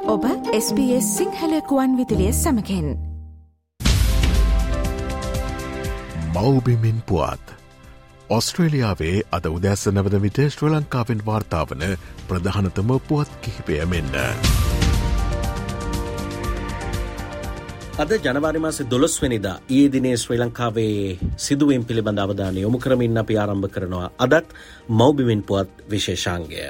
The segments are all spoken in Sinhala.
ඔබ SBS සිංහල ගුවන් විදුලිය සමගින් මව්බිමින් පුවත් ඔස්ට්‍රේලියාවේ අද උදැස්ස නවද විට ශ්‍රී ලංකාවෙන් වාර්තාවන ප්‍රධානතම පුවත් කිහිපය මෙන්න. අද ජනවාරි මාසේ 12 වෙනිදා ඊයේ දිනේ ශ්‍රී ලංකාවේ සිදුවීම් පිළිබඳ අවධානය යොමු කරමින් අපි ආරම්භ කරනවා අදත් මව්බිමින් පුවත් විශේෂාංගය.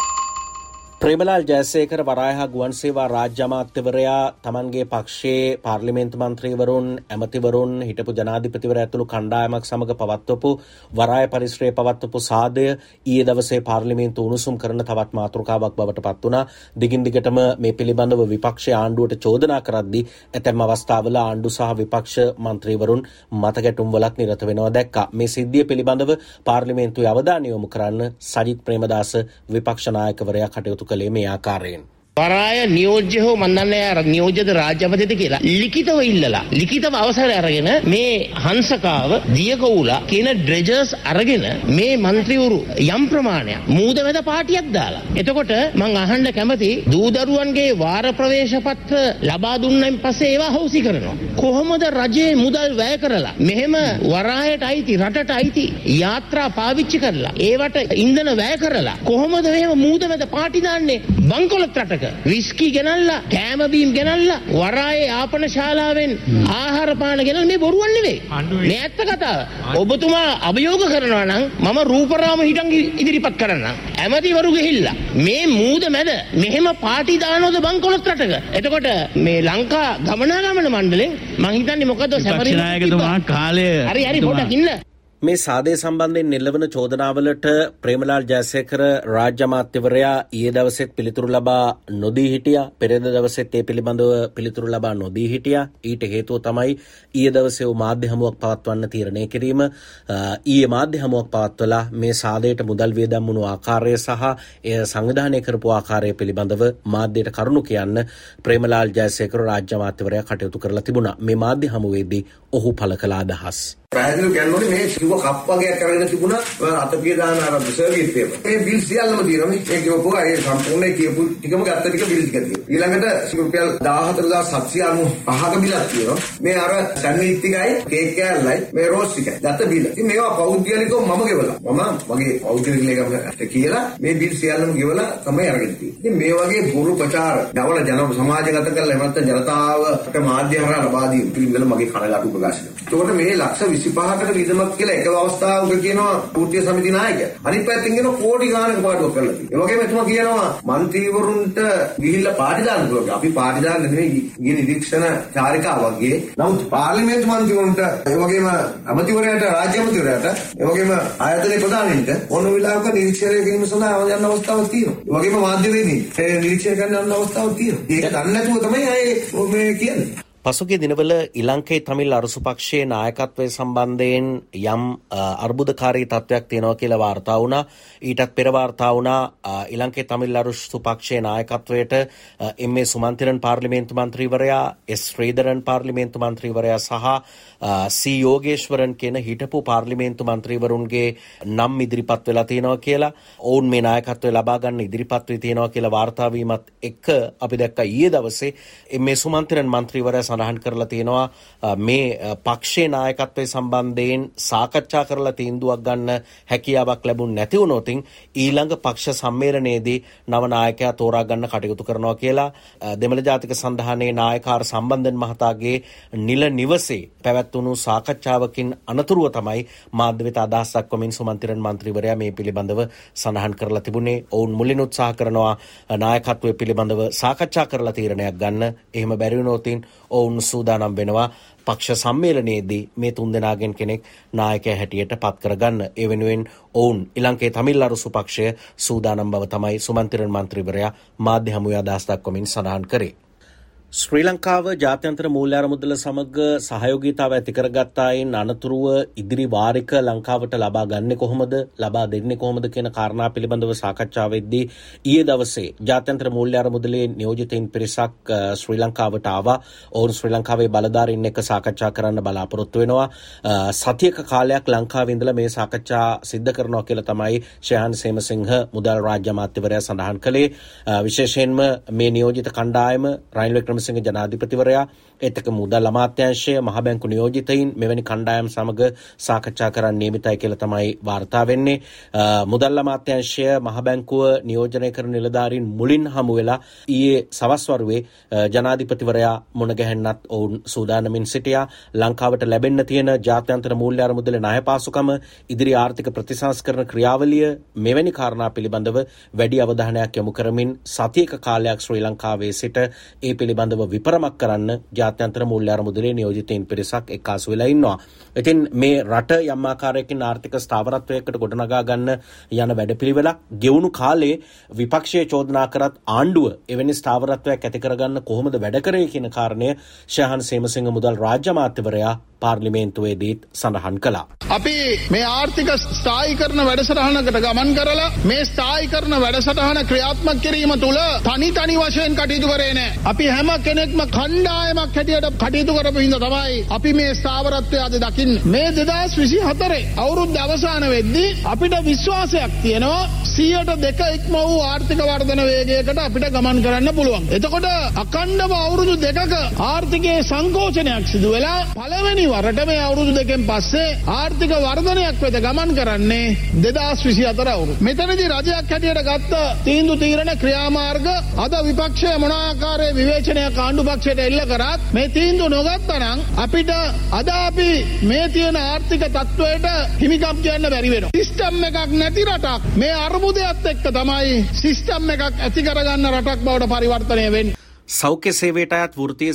ප්‍රේමලාල් ජයසේකර වරායහා ගුවන් සේවා රාජ්‍ය අමාත්‍යවරයා තමන්ගේ පක්ෂයේ පාර්ලිමේන්තු මන්ත්‍රීවරුන් ඇමතිවරුන් හිටපු ජනාධිපතිවරයා ඇතුළු කණ්ඩායමක් සමග පවත්වපු වරාය පරිශ්‍රයේ පවත්වපු සාදය ඊයේ දවසේ පාර්ලිමේන්තු උණුසුම් කරන තවත් මාතෘකාවක් බවට පත් වුණා. දිගින් දිගටම මේ පිළිබඳව විපක්ෂයේ ආණ්ඩුවට චෝදනා කරද්දී ඇතැම් අවස්ථාවල ආණ්ඩු සහ විපක්ෂ මන්ත්‍රීවරුන් මතගැටුම්වලත් නිරත වෙනවා දැක්කා. මේ සිද්ධිය පිළිබඳව පාර්ලිමේන්තුවේ අවධානය යොමු කරන්න සජිත් ප්‍රේමදාස විපක්ෂ නායකවරයා කටයුතු කළේ මේ ආකාරයෙන්. වරාය නියෝජ්‍ය හෝ මන්දන්නේ නියෝජ්‍යද රාජ්‍යපතිද කියලා ලිඛිතව ඉල්ලලා ලිඛිතව අවසරය අරගෙන මේ හංසකාව දියකවුලා කියන ඩ්‍රෙජර්ස් අරගෙන මේ മന്ത്രിවරු යම් ප්‍රමාණයක් මූදමෙද පාටියක් දාලා. එතකොට මං අහන්න කැමති දූදරුවන්ගේ වාර ප්‍රවේශ පත්‍ර ලබා දුන්නයින් පස්සේ ඒවා හොසි කරනවා. කොහොමද රජයේ මුදල් වැය කරලා මෙහෙම වරායට අයිති රටට අයිති යාත්‍රා පාවිච්චි කරලා ඒවට ඉන්ධන වැය කරලා කොහොමද මෙහෙම මූදමෙද පාටි දාන්නේ බංකොලොත් රටක විස්කි ගෙනල්ලා කෑම බීම් ගෙනල්ලා වරායේ ආපන ශාලාවෙන් ආහාර පාන ගෙනල්ලා මේ බොරුවක් නෙවෙයි මේ ඇත්ත කතාව. ඔබතුමා අභියෝග කරනවා නම් මම රූපරාම හිටන් ඉදිරිපත් කරන්නම්. ඇමතිවරු ගිහිල්ලා මේ මූද මැද මෙහෙම පාටි දානවද බංකොලොත් රටක? එතකොට මේ ලංකා ගමනාගමන මණ්ඩලෙන් මං හිතන්නේ මොකද සැපරීමතුමා කාලය හරි පොඩ්ඩක් ඉන්න. මේ සාදය සම්බන්ධයෙන් නිලවන චෝදනාවලට ප්‍රේමලාල් ජයසේකර රාජ්‍ය අමාත්‍යවරයා ඊයේ දවසෙත් පිළිතුරු ලබා නොදී හිටියා. පෙරේද දවසෙත් ඒ පිළිබඳව පිළිතුරු ලබා නොදී හිටියා. ඊට හේතුව තමයි ඊයේ දවසේ මාධ්‍ය හමුවක් පවත්වන්න තීරණය කිරීම. ඊයේ මාධ්‍ය හමුවක් පවත්වලා මේ සාදයට මුදල් වියදම් වුණු ආකාරය සහ එය සංවිධානය කරපු ආකාරය පිළිබඳව මාධ්‍යයට කරුණු කියන්න ප්‍රේමලාල් ජයසේකර රාජ්‍ය අමාත්‍යවරයා කටයුතු කරලා තිබුණා. මේ මාධ්‍ය හමුවේදී ඔහු පළ කළ අදහස් පැහැදිලිව කියනෝනේ මේ කිව්ව කප් වගේක් අරගෙන තිබුණා අතපිය දාන අර සර්විස් පේපර්. මේ බිල් සියල්ලම තියෙනවා මේ. ඒක ඔපුවා ඒ සම්පූර්ණ කියපු ටිකම ගත්ත ටික බිල් ටික තියෙනවා. ඊළඟට රුපියල් 14795ක බිලක් තියෙනවා. මේ අර සැන්ඩ්විච් ටිකයි කේක් කෑල්ලයි මේ රෝස් ටිකයි. ගත්ත බිල. ඉතින් මේවා පෞද්ගලිකව මම ගෙවලා. මම මගේ පෞද්ගලික ලේකම්ට කියලා මේ බිල් සියල්ලම ගෙවලා තමයි අරගෙන තියෙන්නේ. ඉතින් මේ වගේ බොරු ප්‍රචාර දවල ජන සමාජගත කරලා එමත් ජනතාවට මාධ්‍ය හරහා ලබා දී පිළිවෙල මගේ කනගාටු ප්‍රකාශ කරනවා. ඒකට මේ ලක්ෂ 25කට විදමක් කියලා එක අවස්ථාවක කියනවා පූර්තිය සමිති නායකයා. අනිත් පැත්තෙන් කියනවා කෝටි ගානක පාඩුවක් කරලා තියෙනවා. ඒ වගේම එතුමා කියනවා മന്ത്രിවරුන්ට ගිහිල්ලා පාටි දාන්න පුළුවන්. අපි පාටි දාන්න නෙමෙයි ගිය නිරීක්ෂණ චාරිකාව වගේ. නමුත් පාර්ලිමේන්තු මන්ත්‍රීවරුන්ට ඒ වගේම අමාත්‍යවරයාට රාජ්‍ය අමාත්‍යවරයාට ඒ වගේම ආයතන ප්‍රධානීන්ට ඕන වෙලාවක නිරීක්ෂණය කිරීම සඳහා යන අවස්ථාවක් තියෙනවා. ඒ වගේම මාධ්‍යවේදී ඒ නිරීක්ෂණය කරන්න යන අවස්ථාවක් තියෙනවා. ඒක දන්නේ නැතුව තමයි අය මේ කියන්නේ. පසුගිය දිනවල ඉලංකේ තමිල් අරසු පක්ෂයේ නායකත්වය සම්බන්ධයෙන් යම් අර්බුදකාරී තත්ත්වයක් තියෙනවා කියලා වාර්තා වුණා. ඊටත් පෙර වාර්තා වුණා ඉලංකේ තමිල් අරසු පක්ෂයේ නායකත්වයට එම්.ඒ. සුමන්තිරන් පාර්ලිමේන්තු මන්ත්‍රීවරයා, එස්. ශ්‍රීධරන් පාර්ලිමේන්තු මන්ත්‍රීවරයා සහ සී. යෝගේශ්වරන් කියන හිටපු පාර්ලිමේන්තු මන්ත්‍රීවරුන්ගේ නම් ඉදිරිපත් වෙලා තියෙනවා කියලා. ඔවුන් මේ නායකත්වය ලබා ගන්න ඉදිරිපත් වී තියෙනවා කියලා වාර්තා වීමත් එක්ක අපි දැක්කා ඊයේ දවසේ එම්.ඒ. සුමන්තිරන් මන්ත්‍රීවරයා සඳහන් කරලා තියෙනවා මේ පක්ෂයේ නායකත්වයේ සම්බන්ධයෙන් සාකච්ඡා කරලා තීන්දුවක් ගන්න හැකියාවක් ලැබුණ නැති වුණොත් ඊළඟ පක්ෂ සම්මේලනයේදී නව නායකයා තෝරා ගන්න කටයුතු කරනවා කියලා දෙමළ ජාතික සන්ධානයේ නායකාර සම්බන්ධන් මහතාගේ නිල නිවසේ පැවැත්වුණු සාකච්ඡාවකින් අනතුරුව තමයි මාධ්‍ය වෙත අදහස් දක්වමින් සුමන්තිරන් මන්ත්‍රීවරයා මේ පිළිබඳව සඳහන් කරලා තිබුණේ. ඔවුන් මුලින් උත්සාහ කරනවා නායකත්වයේ පිළිබඳව සාකච්ඡා කරලා තීරණයක් ගන්න. එහෙම බැරි වුණොත් ඔවුන් සූදානම් වෙනවා පක්ෂ සම්මේලනයේදී මේ තුන්දෙනාගෙන් කෙනෙක් නායකයා හැටියට පත් කරගන්න. ඒ වෙනුවෙන් ඔවුන් ඉලංකේ තමිල් අරසු පක්ෂය සූදානම් බව තමයි සුමන්තිරන් මන්ත්‍රීවරයා මාධ්‍ය හමුවේ අදහස් දක්වමින් සඳහන් කරේ. ශ්‍රී ලංකාව ජාත්‍යන්තර මූල්‍ය අරමුදල සමග සහයෝගීතාව ඇති කරගත්තායින් අනතුරුව ඉදිරි වාරික ලංකාවට ලබා ගන්නේ කොහොමද, ලබා දෙන්නේ කොහොමද කියන කාරණා පිළිබඳව සාකච්ඡා වෙද්දී ඊයේ දවසේ ජාත්‍යන්තර මූල්‍ය අරමුදලේ නියෝජිතයින් පිරිසක් ශ්‍රී ලංකාවට ආවා. ඔවුන් ශ්‍රී ලංකාවේ බලධාරීන් එක්ක සාකච්ඡා කරන්න බලාපොරොත්තු වෙනවා. සතියක කාලයක් ලංකාවේ ඉඳලා මේ සාකච්ඡා සිද්ධ කරනවා කියලා තමයි ශයාන් සේමසිංහ මුදල් රාජ්‍ය අමාත්‍යවරයා සඳහන් කළේ. විශේෂයෙන්ම මේ නියෝජිත කණ්ඩායම රනිල් වික්‍රමසිංහ ජනාධිපතිවරයා එතක මුදල් අමාත්‍යාංශය මහ බැංකු නියෝජිතයින් මෙවැනි කණ්ඩායම් සමග සාකච්ඡා කරන්න නියමිතයි කියලා තමයි වාර්තා වෙන්නේ. මුදල් අමාත්‍යාංශය මහ බැංකුව නියෝජනය කරන නිලධාරීන් මුලින් හමු වෙලා ඊයේ සවස් වරුවේ ජනාධිපතිවරයා මුණ ගැහෙන්නත් ඔවුන් සූදානමින් සිටියා. ලංකාවට ලැබෙන්න තියෙන ජාත්‍යන්තර මූල්‍ය අරමුදලේ ණය පාසුකම, ඉදිරි ආර්ථික ප්‍රතිසංස්කරණ ක්‍රියාවලිය මෙවැනි කාරණා පිළිබඳව වැඩි අවධානයක් යොමු කරමින් සතියක කාලයක් ශ්‍රී ලංකාවේ සිට ඒ පිළිබඳව විපරමක් කරන්න ජාත්‍යන්තර මූල්‍ය අරමුදලේ නියෝජිතයින් පිරිසක් එක්කාසු වෙලා ඉන්නවා. ඉතින් මේ රට යම් ආකාරයකින් ආර්ථික ස්ථාවරත්වයකට ගොඩනගා ගන්න යන වැඩපිළිවෙලක් ගෙවුණු කාලේ විපක්ෂයේ චෝදනා කරත් ආණ්ඩුව එවැනි ස්ථාවරත්වයක් ඇති කරගන්න කොහොමද වැඩ කරේ කියන කාරණය ශයාන් සේමසිංහ මුදල් රාජ්‍ය අමාත්‍යවරයා පාර්ලිමේන්තුවේදීත් සඳහන් කළා. අපි මේ ආර්ථික ස්ථායීකරණ වැඩසටහනකට ගමන් කරලා මේ ස්ථායීකරණ වැඩසටහන ක්‍රියාත්මක කිරීම තුළ තනි වශයෙන් කටයුතු කරේ නැහැ. අපි හැම කෙනෙක්ම කණ්ඩායමක් හැටියට කටයුතු කරපු හින්දා තමයි අපි මේ ස්ථාවරත්වය අද දකින්නේ. මේ 2024 අවුරුද්ද අවසාන වෙද්දී අපිට විශ්වාසයක් තියෙනවා 102 ඉක්ම වූ ආර්ථික වර්ධන වේගයකට අපිට ගමන් කරන්න පුළුවන්. එතකොට අඛණ්ඩව අවුරුදු දෙකක ආර්ථිකයේ සංකෝචනයක් සිදු වෙලා පළවෙනි වරට මේ අවුරුදු දෙකෙන් පස්සේ ආර්ථික වර්ධනයක් වෙත ගමන් කරන්නේ 2024 අවුරුද්ද. මෙතනදී රජයක් හැටියට ගත්ත තීන්දුව තීරණ ක්‍රියාමාර්ග අද විපක්ෂය මොන ආකාරයේ විවේචනයක් ආණ්ඩු පක්ෂයට එල්ල කරත් මේ තීන්දුව නොගත්තා නම් අපිට අද අපි මේ තියෙන ආර්ථික තත්ත්වයට හිමිකම් කියන්න බැරි වෙනවා. සිස්ටම් එකක් නැති රටක් මේ අර්බුදයත් එක්ක තමයි සිස්ටම් එකක් ඇති කරගන්න රටක් බවට පරිවර්තනය වෙන්නේ. සෞඛ්‍ය සේවයට අයත් වෘත්තීය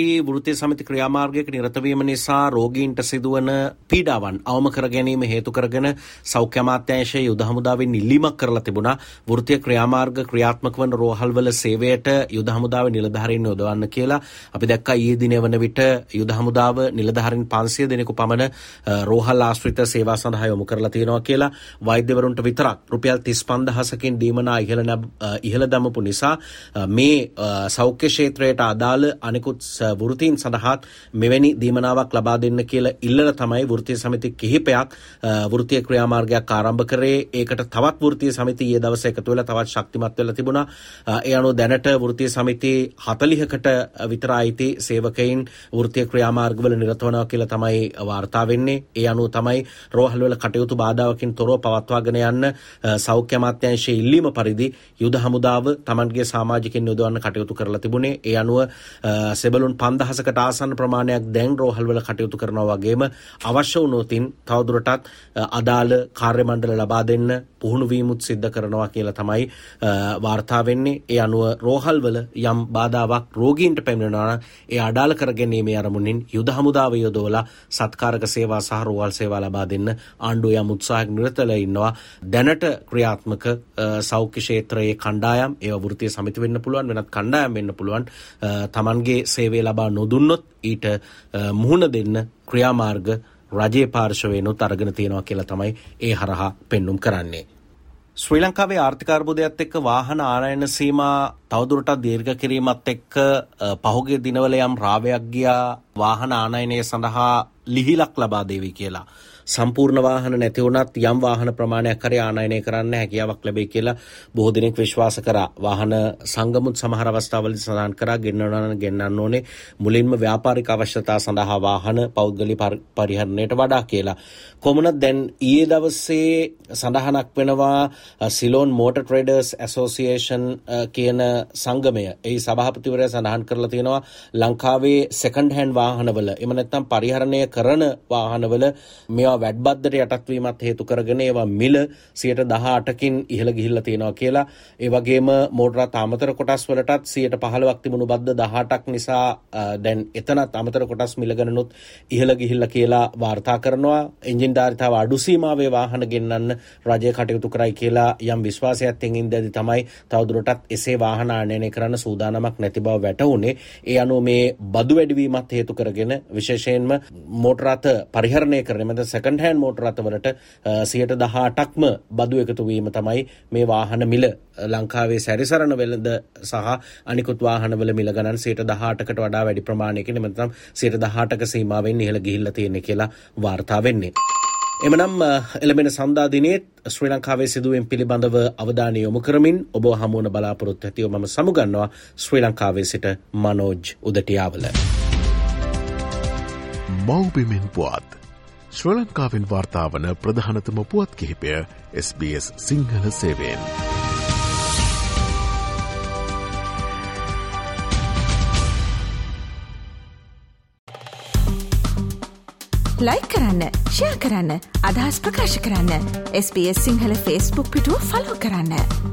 සමිති ක්‍රියාමාර්ගයක නිරත වීම නිසා රෝගීන්ට සිදුවන පීඩාවන් අවම කර ගැනීම හේතු කරගෙන සෞඛ්‍ය අමාත්‍යාංශයේ යුද හමුදාවෙන් ඉල්ලීමක් කරලා තිබුණා. වෘත්තීය ක්‍රියාමාර්ග ක්‍රියාත්මක වන රෝහල්වල සේවයට යුද හමුදාවේ නිලධාරීන් යොදවන්න කියලා. අපි දැක්කා ඊයේ දිනේ වන විට යුද හමුදාව නිලධාරීන් 500 දෙනෙකු පමණ රෝහල් ආශ්‍රිත සේවා සඳහා යොමු කරලා තියෙනවා කියලා. වෛද්‍යවරුන්ට විතරක් රුපියල් 35000කින් දීමනා ඉහළ දමපු නිසා මේ සෞඛ්‍ය ක්ෂේත්‍රයට අදාළ අනෙකුත් වෘත්තීන් සඳහා මෙවැනි දීමනාවක් ලබා දෙන්න කියලා ඉල්ලලා තමයි වෘත්තීය සමිති කිහිපයක් වෘත්තීය ක්‍රියාමාර්ගයක් ආරම්භ කරේ. ඒකට තවත් වෘත්තීය සමිති ඊයේ දවසේ එකතු වෙලා තවත් ශක්තිමත් වෙලා තිබුණා. ඒ අනුව දැනට වෘත්තීය සමිති 40කට විතර අයිති සේවකයින් වෘත්තීය ක්‍රියාමාර්ගවල නිරත වෙනවා කියලා තමයි වාර්තා වෙන්නේ. ඒ අනුව තමයි රෝහල් වල කටයුතු බාධාවකින් තොරව පවත්වාගෙන යන්න සෞඛ්‍ය අමාත්‍යාංශයේ ඉල්ලීම පරිදි යුද හමුදාව Tamanගේ සමාජිකයන් යොදවන්න කටයුතු කරලා තිබුණේ. ඒ අනුව සෙබළුන් 5000කට ආසන්න ප්‍රමාණයක් දැන් රෝහල් වල කටයුතු කරනවා වගේම අවශ්‍ය වුණොතින් තවදුරටත් අදාළ කාර්ය මණ්ඩල ලබා දෙන්න පුහුණු වීමුත් සිද්ධ කරනවා කියලා තමයි වාර්තා වෙන්නේ. ඒ අනුව රෝහල් වල යම් බාධාවක් රෝගීන්ට පැමිණෙනවා නම් ඒ අඩාල කරගැනීමේ අරමුණින් යුද හමුදාව යොදවලා සත්කාරක සේවා සහ රෝහල් සේවා ලබා දෙන්න ආණ්ඩුව යම් උත්සාහයක් නිරතලා ඉන්නවා. දැනට ක්‍රියාත්මක සෞඛ්‍ය ක්ෂේත්‍රයේ කණ්ඩායම් ඒවා වෘත්තීය සමිති වෙන්න පුළුවන්, වෙනත් කණ්ඩායම් වෙන්න පුළුවන්. තමන්ගේ සේවය ලබා නොදුන්නොත් ඊට මුහුණ දෙන්න ක්‍රියාමාර්ග රජයේ පාර්ශවයෙන්ුත් අරගෙන තියෙනවා කියලා තමයි ඒ හරහා පෙන්눔 කරන්නේ. ශ්‍රී ලංකාවේ ආර්ථික අර්බුදයත් එක්ක වාහන ආනයන සීමා තවදුරටත් දීර්ඝ කිරීමත් එක්ක පහුගිය දිනවල යම් රාවයක් ගියා වාහන ආනයනය සඳහා ලිහිලක් ලබා දෙවි කියලා. සම්පූර්ණ வாහන නැති වුණත් යම් වාහන ප්‍රමාණයක් හරි ආනයනය කරන්න හැකියාවක් ලැබෙයි කියලා බොහෝ දෙනෙක් විශ්වාස කරා. වාහන සංගමුත් සමහර අවස්ථාවලදී සඳහන් කරා ගෙන්නන්න ඕනේ මුලින්ම ව්‍යාපාරික අවශ්‍යතා සඳහා වාහන පෞද්ගලික පරිහරණයට වඩා කියලා. කොමුණත් දැන් ඊයේ දවසේ සඳහනක් වෙනවා සිලෝන් මෝටර් ට්‍රේඩර්ස් ඇසෝසියේෂන් කියන සංගමය. ඒ සභාපතිවරයා සඳහන් කරලා තියෙනවා ලංකාවේ සෙකන්ඩ් හෑන්ඩ් වාහනවල එහෙම නැත්නම් පරිහරණය කරන වාහනවල මේවා ඒවා වැඩබද්දට යටත්වීමත් හේතු කරගෙන ඒවා මිල 18%කින් ඉහළ ගිහිල්ලා තියෙනවා කියලා. ඒ වගේම මෝටර රථ අමතර කොටස් වලටත් 15%ක් තිබුණු බද්ද 18ක් නිසා දැන් එතනත් අමතර කොටස් මිල ගණනුත් ඉහළ ගිහිල්ලා කියලා වාර්තා කරනවා. එන්ජින් ධාරිතාව අඩු සීමාවේ වාහන ගෙන්නන්න රජය කටයුතු කරයි කියලා යම් විශ්වාසයක් තියෙන ඉඳදී තමයි තවදුරටත් එසේ වාහන ආනයනය කරන්න සූදානමක් නැති බව වැටහුනේ. ඒ අනුව මේ බදු වැඩිවීමත් හේතු කරගෙන විශේෂයෙන්ම මෝටර රථ පරිහරණය කරන මත සෙකන්ඩ් හෑන්ඩ් මෝටර රථ වලට 18%ක්ම බදු එකතු වීම තමයි මේ වාහන මිල ලංකාවේ සැරිසරන වෙළඳ සහ අනිකුත් වාහනවල මිල ගණන් 18%කට වඩා වැඩි ප්‍රමාණයකින් එමෙතනම් 18%ක සීමාවෙන් ඉහළ ගිහිල්ලා තියෙන්නේ කියලා වාර්තා වෙන්නේ. එමනම් එළඹෙන සඳුදා දිනේත් ශ්‍රී ලංකාවේ සිදුවීම් පිළිබඳව අවධානය යොමු කරමින් ඔබ හමුවන බලාපොරොත්තු ඇතිව මම සමුගන්නවා ශ්‍රී ලංකාවේ සිට මනෝජ් උදටියාවල. මව්බිමෙන් පුවත් ශ්‍රී ලංකාවෙන් වාර්තා වන ප්‍රධානතම පුවත් කිහිපය SBS සිංහල සේවයෙන්. ලයික් කරන්න, ෂෙයා කරන්න, අදහස් ප්‍රකාශ කරන්න. SBS සිංහල Facebook පිටුව ෆලෝ කරන්න.